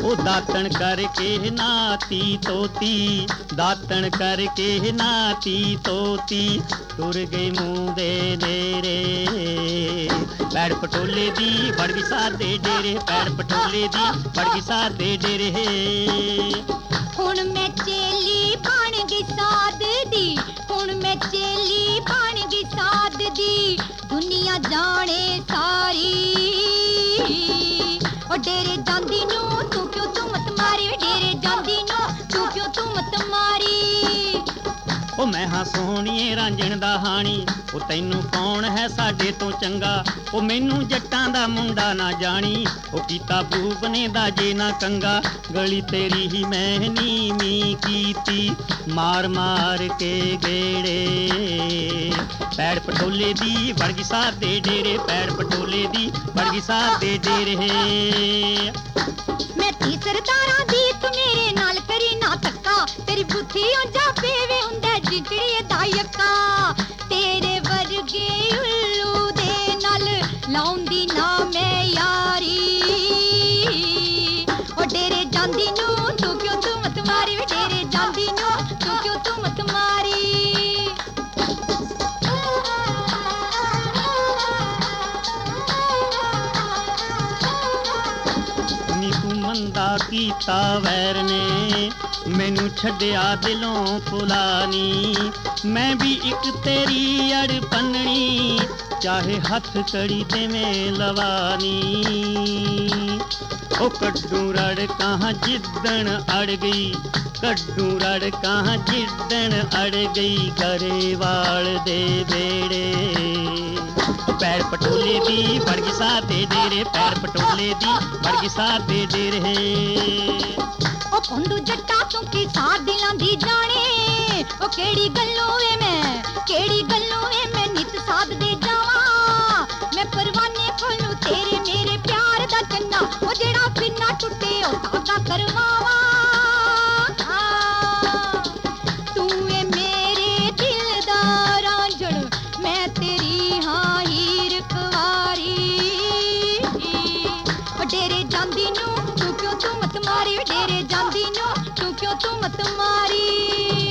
ਉਹ ਦਾਤਣ ਕਰਕੇ ਨਾਤੀ ਤੋਤੀ, ਦਾਤਣ ਕਰਕੇ ਨਾਤੀ ਤੋਤੀ, ਤੁਰ ਗਈ ਮੂੰਹ ਦੇ ਨੇਰੇ। ਪੈੜ ਪਟੋਲੇ ਦੀ ਵੜ ਗਈ ਸਾਦੇ ਡੇਰੇ, ਪੈੜ ਪਟੋਲੇ ਦੀ ਵੜ ਗਈ ਸਾਦੇ ਡੇਰੇ। ਹੁਣ ਮੈਂ ਚੇਲੀ ਬਣ ਗਈ ਸਾਧ ਦੀ, ਹੁਣ ਮੈਂ ਚੇਲੀ ਬਣ ਗਈ ਸਾਧ ਦੀ, ਦੁਨੀਆ ਜਾਣੇ ਸਾਰੀ। ਉਹ ਡੇਰੇ ਜਾਂਦੀ ਨੂੰ ਤੂੰ ਕਿਉਂ ਤੂੰ ਮਤ ਮਾਰੀ, ਡੇਰੇ ਜਾਂਦੀ ਨੂੰ ਤੂੰ ਕਿਉਂ ਤੂੰ ਮਤ ਮਾਰੀ। ਉਹ ਮੈਂ ਹਾਂ ਸੋਹਣੀਏ ਰਾਂਝਣ ਦਾ ਹਾਣੀ, ਉਹ ਤੈਨੂੰ ਕੌਣ ਹੈ ਸਾਡੇ ਤੋਂ ਚੰਗਾ। ਉਹ ਮੈਨੂੰ ਜੱਟਾਂ ਦਾ ਮੁੰਡਾ ਨਾ ਜਾਣੀ, ਉਹ ਕੀਤਾ ਬੂਬਨੇ ਦਾ ਜੇ ਨਾ ਕੰਗਾ। ਗਲੀ ਤੇਰੀ ਹੀ ਮੈਂ ਨੀਵੀਂ ਕੀਤੀ, ਮਾਰ ਮਾਰ ਕੇ ਗੇੜੇ। ਪੈੜ ਪਟੋਲੇ ਦੀ ਵੜ ਗਈ ਸਾਦੇ ਡੇਰੇ, ਪੈੜ ਪਟੋਲੇ ਦੀ ਵੜ ਗਈ ਸਾਦੇ ਡੇਰੇ। ਮੈਂ ਧੀ ਸਰਦਾਰਾਂ ਦੀ ਤੂੰ ਮੇਰੇ ਨਾਲ ਕਰੀ ਨਾ ਧੱਕਾ, ਤੇਰੀ ਬੁੱਧੀ ਓ ਜਾਪੇ ਵੇ ਹੁੰਦਾ ਜਿਗੜੀਏ ਦਾ ਯੱਕਾ। ਤੇਰੇ ਵਰਗੇ ਉੱਲੂ ਦੇ ਨਾਲ ਲਾਉਂਦੀ ਨਾ ਮੈਂ ਯਾਰੀ। ਉਹ ਡੇਰੇ ਜਾਂਦੀ ਨੂੰ ਤੂੰ ਕਿਉਂ ਤੂੰ ਮਤ ਮਾਰੀ, ਡੇਰੇ ਜਾਂਦੀ ਨੂੰ ਤੂੰ ਕਿਉਂ ਤੂੰ ਮਤ ਮਾਰੀ। ਨੀ ਤੂੰ ਮੰਦਾ ਕੀਤਾ ਵੈਰ ਨੇ, ਮੈਨੂੰ ਛੱਡਿਆ ਦਿਲੋਂ ਭੁਲਾਨੀ। ਮੈਂ ਵੀ ਇੱਕ ਤੇਰੀ ਅੜ ਪੰਨਣੀ, ਚਾਹੇ ਹੱਥ ਕੜੀ ਦੇਵੇਂ ਲਵਾਨੀ। ਉਹ ਕੱਢੂ ਰੜ ਕਹਾਂ ਜਿੱਦਣ ਅੜ ਗਈ, ਕੱਢੂ ਰੜ ਕਹਾਂ ਜਿੱਦਣ ਅੜ ਗਈ, ਗਰੇਵਾਲ ਦੇ ਵੇੜੇ। ਪੈੜ ਪਟੋਲੇ ਦੀ ਵੜ ਗਈ ਸਾਦੇ ਡੇਰੇ, ਪੈੜ ਪਟੋਲੇ ਦੀ ਵੜ ਗਈ ਸਾਦੇ ਡੇਰੇ। ਉਹ ਪੰਡੂ ਜੱਟਾ ਤੂੰ ਕੀ ਸਾਰ ਦਿਲਾਂ ਦੀ ਜਾਣੇ, ਉਹ ਕਿਹੜੀ ਗੱਲੋਂ ਵੇ ਮੈਂ, ਕਿਹੜੀ ਗੱਲੋਂ ਵੇ ਮੈਂ ਨਿਤ ਸਾਧ ਦੇ ਜਾਵਾਂ। ਮੈਂ ਪਰਵਾਨੇ ਕੋਲੋਂ ਤੇਰੇ ਮੇਰੇ ਪਿਆਰ ਦਾ ਚੰਨਾ, ਉਹ ਜਿਹੜਾ ਬਿਨਾ ਟੁੱਟੇ ਉਹ ਧਾਗਾ ਕਰਵਾਵਾਂ। ਤੂੰ ਏ ਮੇਰੇ ਦਿਲ ਦਾ ਰਾਂਝਣ, ਮੈਂ ਤੇਰੀ ਹਾਂ ਹੀਰ ਕੁਵਾਰੀ। ਉਹ ਡੇਰੇ ਜਾਂਦੀ ਨੂੰ ਤੂੰ ਕਿਉਂ ਤੂੰ ਮਤ ਮਾਰੀ, ਡੇਰੇ ਜਾਂਦੀ ਨੂੰ ਤੂੰ ਕਿਉਂ ਤੂੰ ਮਤ ਮਾਰੀ।